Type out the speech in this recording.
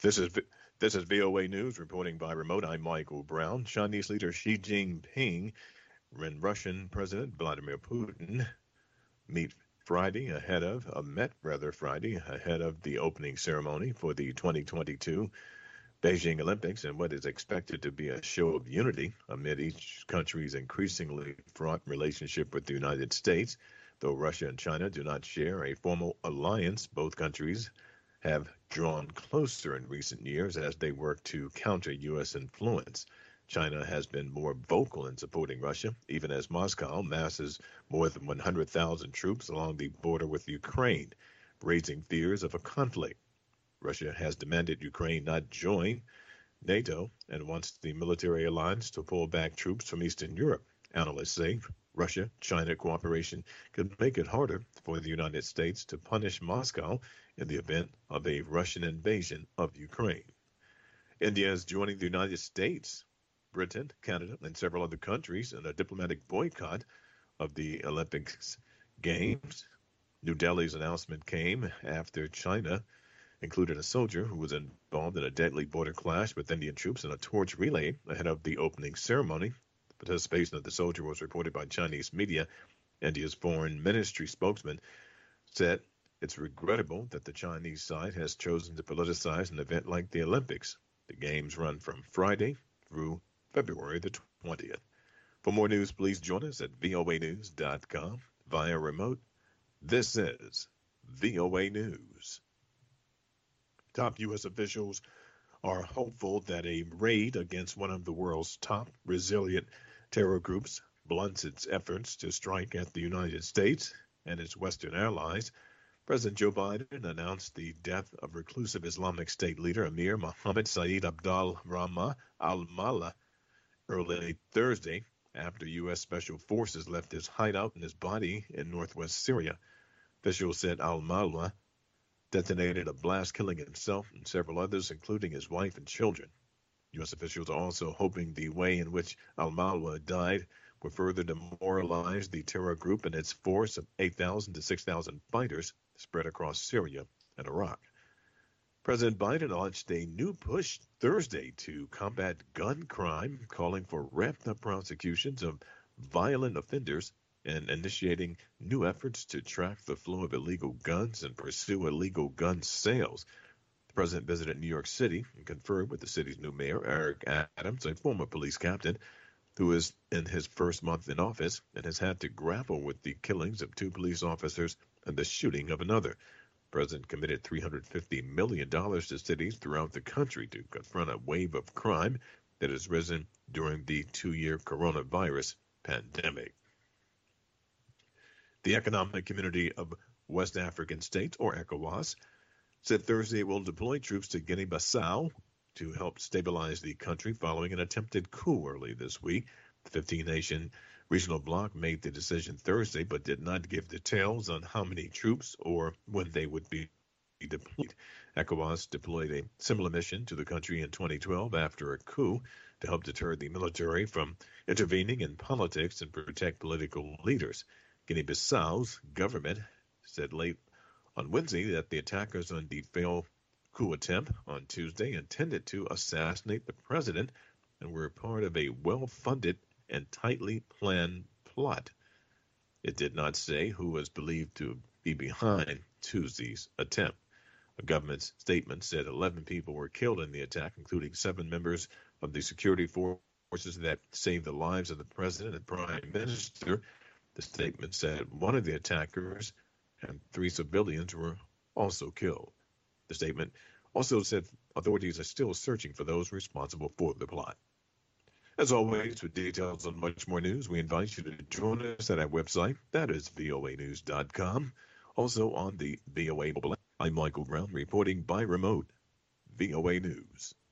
This is this is VOA News reporting by remote. I'm Michael Brown. Chinese leader Xi Jinping and Russian President Vladimir Putin meet Friday ahead of met rather Friday ahead of the opening ceremony for the 2022 Beijing Olympics and what is expected to be a show of unity amid each country's increasingly fraught relationship with the United States. Though Russia and China do not share a formal alliance, both countries have drawn closer in recent years as they work to counter U.S. influence. China has been more vocal in supporting Russia, even as Moscow masses more than 100,000 troops along the border with Ukraine, raising fears of a conflict. Russia has demanded Ukraine not join NATO and wants the military alliance to pull back troops from Eastern Europe. Analysts say Russia-China cooperation could make it harder for the United States to punish Moscow in the event of a Russian invasion of Ukraine. India is joining the United States, Britain, Canada, and several other countries in a diplomatic boycott of the Olympics Games. New Delhi's announcement came after China included a soldier who was involved in a deadly border clash with Indian troops in a torch relay ahead of the opening ceremony. The participation of the soldier was reported by Chinese media. India's foreign ministry spokesman said it's regrettable that the Chinese side has chosen to politicize an event like the Olympics. The games run from Friday through February the 20th. For more news, please join us at voanews.com via remote. This is VOA News. Top U.S. officials are hopeful that a raid against one of the world's top resilient terror groups blunts its efforts to strike at the United States and its Western allies. President Joe Biden announced the death of reclusive Islamic State leader Amir Mohammed Saeed Abdul Rahman al-Maleh early Thursday after U.S. Special Forces left his hideout in his body in northwest Syria. Officials said al-Maleh detonated a blast, killing himself and several others, including his wife and children. U.S. officials are also hoping the way in which al-Maleh died will further demoralize the terror group and its force of 8,000 to 6,000 fighters spread across Syria and Iraq. President Biden launched a new push Thursday to combat gun crime, calling for ramped-up prosecutions of violent offenders and initiating new efforts to track the flow of illegal guns and pursue illegal gun sales. The president visited New York City and conferred with the city's new mayor, Eric Adams, a former police captain who is in his first month in office and has had to grapple with the killings of 2 police officers and the shooting of another. The president committed $350 million to cities throughout the country to confront a wave of crime that has risen during the 2-year coronavirus pandemic. The Economic Community of West African States, or ECOWAS, said Thursday it will deploy troops to Guinea-Bissau to help stabilize the country following an attempted coup early this week. The 15-nation regional bloc made the decision Thursday, but did not give details on how many troops or when they would be deployed. ECOWAS deployed a similar mission to the country in 2012 after a coup to help deter the military from intervening in politics and protect political leaders. Guinea-Bissau's government said late on Wednesday that the attackers on the failed coup attempt on Tuesday intended to assassinate the president and were part of a well-funded and tightly planned plot. It did not say who was believed to be behind Tuesday's attempt. A government statement said 11 people were killed in the attack, including 7 members of the security forces that saved the lives of the president and prime minister. The statement said one of the attackers and 3 civilians were also killed. The statement also said authorities are still searching for those responsible for the plot. As always, with details on much more news, we invite you to join us at our website. That is voanews.com. Also on the VOA mobile app, I'm Michael Brown, reporting by remote, VOA News.